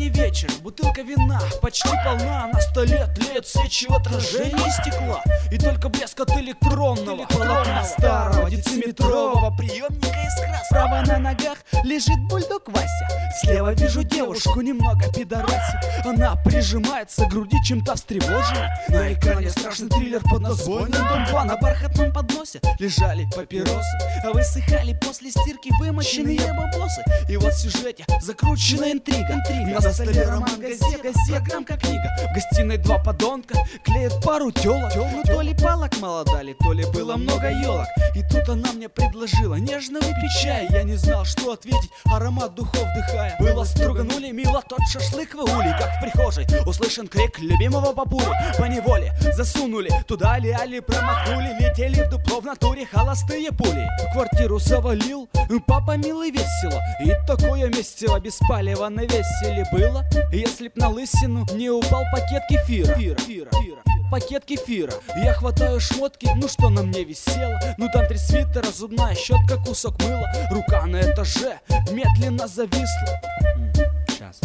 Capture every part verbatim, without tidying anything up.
Зимний вечер, бутылка вина почти полна, на столе тлеют свечи в отражении стекла. И только блеск от электронного полотна старого дециметрового приемника из красок. Справа на ногах лежит бульдог Вася, слева вижу девушку, немного пидораси. Она прижимается к груди, чем-то встревожена. На экране страшный триллер под названием «Дом два». На бархатном подносе лежали папиросы, а высыхали после стирки вымоченные бабосы. И вот в сюжете закручена интрига, интрига. На столе роман, газета, диаграммка, книга. В гостиной два подонка клеят пару телок. Ну то ли палок мало дали, то ли было много елок. И тут она мне предложила: нежно выпей чай. Я не знал, что ответить, аромат духов вдыхая. Было строганули мило, тот шашлык в ули. Как в прихожей услышан крик любимого бабули. Поневоле засунули туда али-али, промахнули. Летели в дупло в натуре холостые пули. Квартиру завалил папа милый весело. И такое месиво без палева на веселе было, если б на лысину не упал пакет кефира. Фира, фира, фира. Пакет кефира. Я хватаю шмотки, ну что на мне висело? Ну там три свитера, зубная щетка, кусок мыла. Рука на этаже медленно зависла. Сейчас.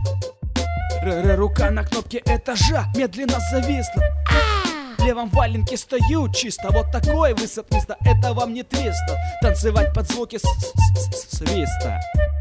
Рука на кнопке этажа медленно зависла. В левом валенке стою чисто, вот такой высот места, это вам не твиста. Танцевать под звуки с-с-с-свиста.